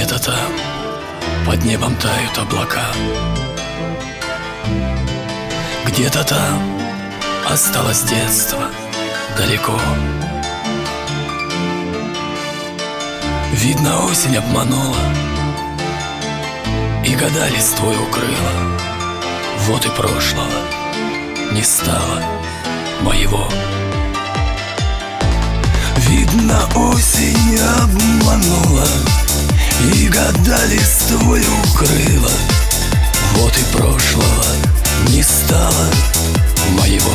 Где-то там под небом тают облака, где-то там осталось детство далеко. Видно, осень обманула и года листвой укрыла. Вот и прошлого не стало моего. Видно, осень обманула и года листвой укрыла. Вот и прошлого не стало моего.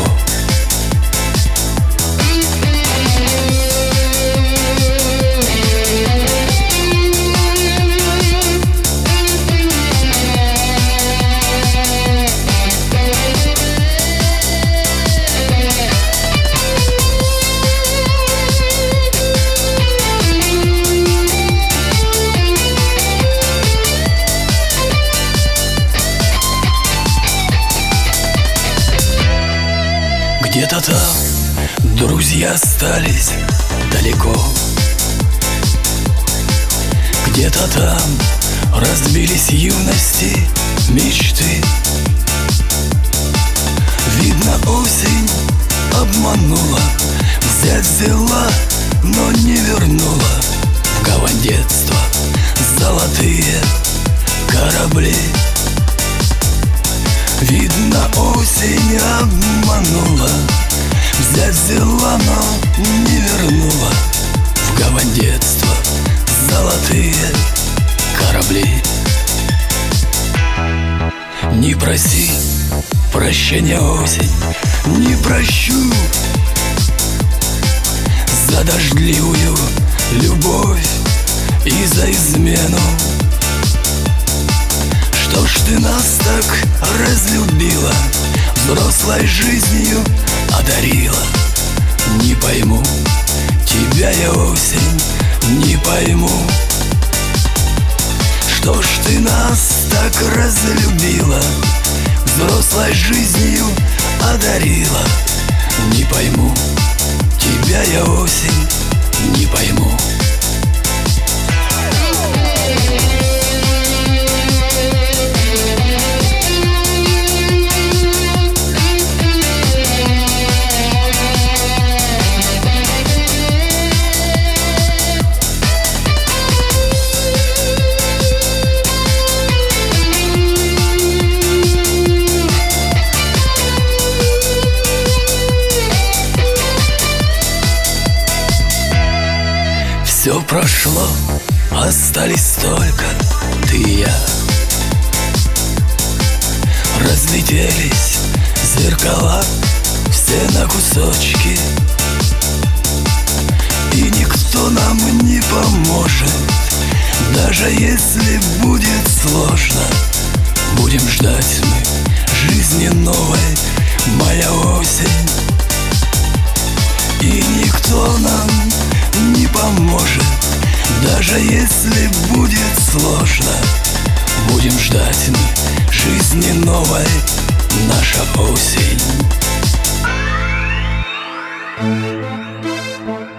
Где-то там друзья остались далеко, где-то там разбились юности мечты. Видно, осень обманула, взяла, но не вернула в гавань детства золотые корабли. Видно, осень обманула, взяла, но не вернула в гавань детства золотые корабли. Не проси прощения, осень, не прощу за дождливую любовь и за измену. Что ж ты нас так разлюбила, взрослой жизнью одарила? Не пойму тебя я, осень, не пойму. Что ж ты нас так разлюбила, взрослой жизнью одарила? Не пойму тебя я, осень, не пойму. Все прошло, остались только ты и я. Разлетелись зеркала все на кусочки, и никто нам не поможет, даже если будет сложно. Будем ждать мы жизни новой, моя осень, и никто нам не поможет, даже если будет сложно. Будем ждать мы жизни новой, наша осень.